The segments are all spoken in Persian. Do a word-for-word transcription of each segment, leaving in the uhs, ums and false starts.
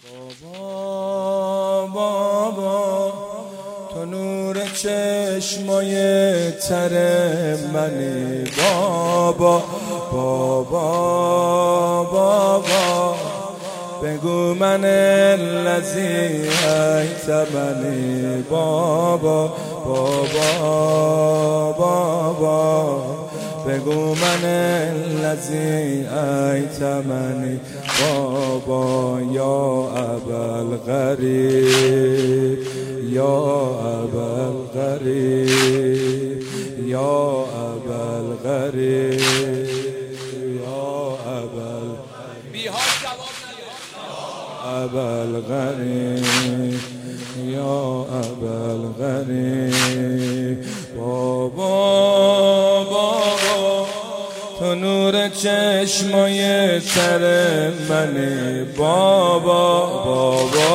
بابا بابا تو نور چشمای تر منی بابا بابا بابا بگو من الذی ایتمنی بابا بابا بابا بگو من الذی ایتمنی بابا یا ابوالغریب یا ابوالغریب یا ابوالغریب یا ابوالغریب بی‌حال جواب ابوالغریب یا ابوالغریب بابا بابا تو نور چشمای تر منی بابا بابا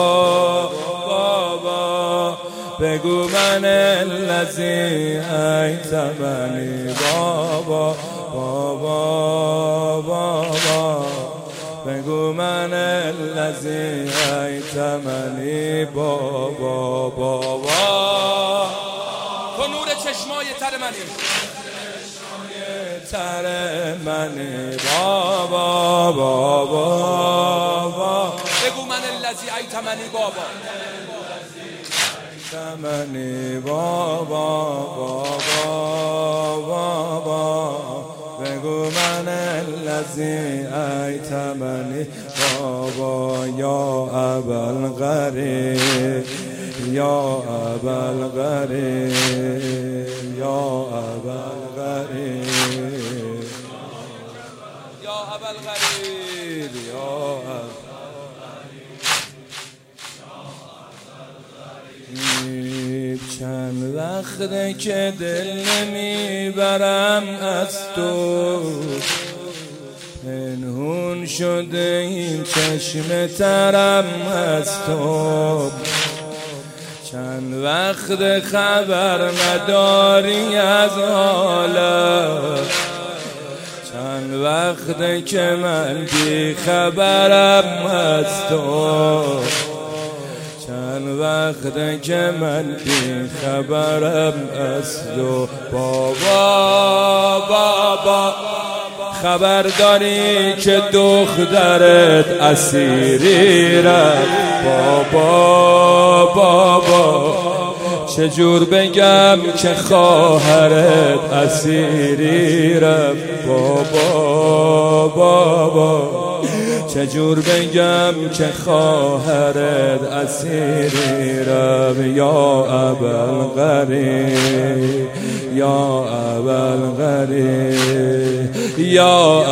بابا بگو من الذی ایتمنی بابا بابا بابا بگو من الذی ایتمنی بابا بابا تو نور چشمای تر منی تر منی بابا بابا بابا بگو من الذی ایتمنی بابا ایتمنی بابا بابا بابا بگو من الذی ایتمنی بابا یا ابوالغریب یا ابوالغریب یا ابوالغریب یا ابوالغریب یا ابوالغریب چند وقته که دل نمیبرم از تو پنهون شده این چشم ترم از تو چند وقت خبر نداری از حالم چند وقت که من بی خبرم از تو چند وقت که من بی خبرم از تو بابا بابا خبر داری که دخترت اسیری رفت بابا بابا چجور بگم که خواهرت اسیری رفت بابا بابا چجور بگم که خواهرت اسیری رفت یا ابوالغریب یا ابوالغریب یا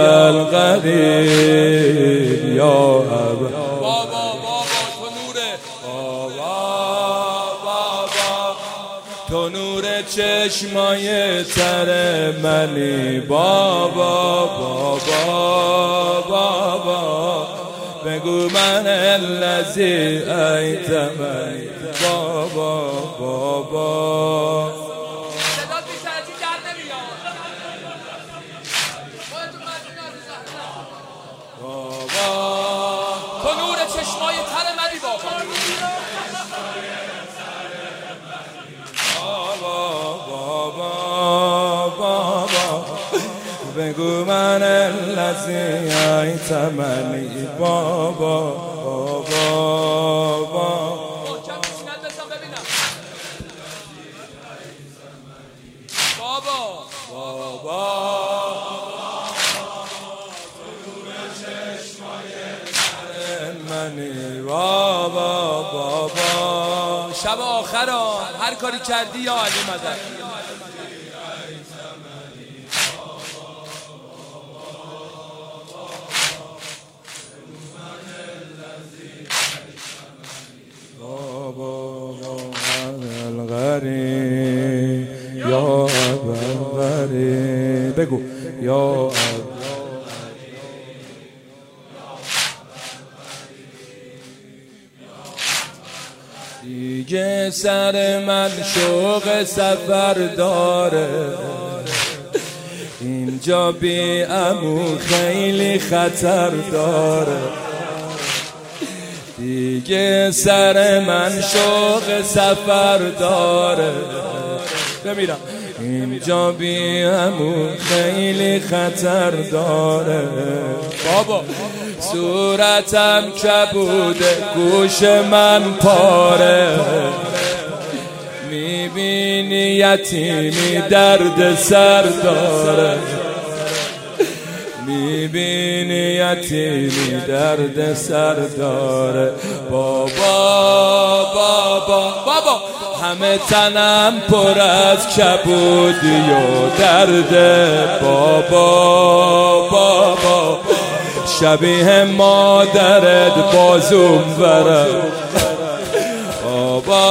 ابوالغریب یا ابوالغریب بابا بابا تو نوره بابا بابا تو نور چشمای تر منی بابا بابا بابا بگو من الذی ایتمنی بابا بابا تو نور چشمای تر منی بابا بابا بابا بگو من الذی ایتمنی بابا بابا بابا بابا بابا منی بابا بابا شب آخر هر کاری کردی یا علی مدد بابا ابوالغریب یا ابوالغریب بگو یا دیگه سر من شوق سفر داره اینجا بی عمو خیلی خطر داره دیگه سر من شوق سفر داره. بمیرم اینجا بی همون خیلی خطر داره. بابا صورتم کبوده گوش من پاره، میبینی یتیمی درد سر داره، میبینی یتیمی درد سر داره. بابا بابا بابا همه تنم پر از کبودی و درده. بابا بابا شبیه مادرت بازوم وره. بابا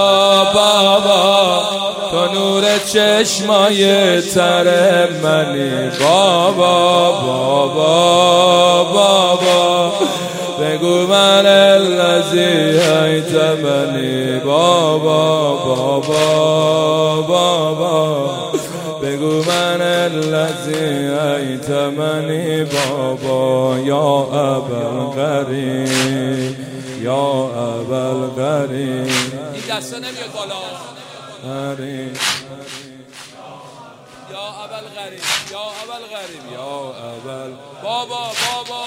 بابا تو نور چشمای تر منی. بابا بابا بابا بگو من الذی ایتمنی. بابا بابا بابا بگو من الذی ایتمنی. بابا یا ابوالغریب یا ابوالغریب. این دستا نمیاد بالا. غریب یا ابوالغریب یا ابوالغریب یا ابوال. بابا بابا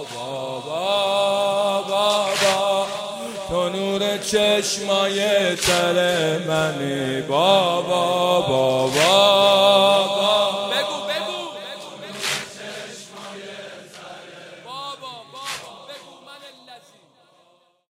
بابا بابا تو نور چشمای تر منی. بابا بابا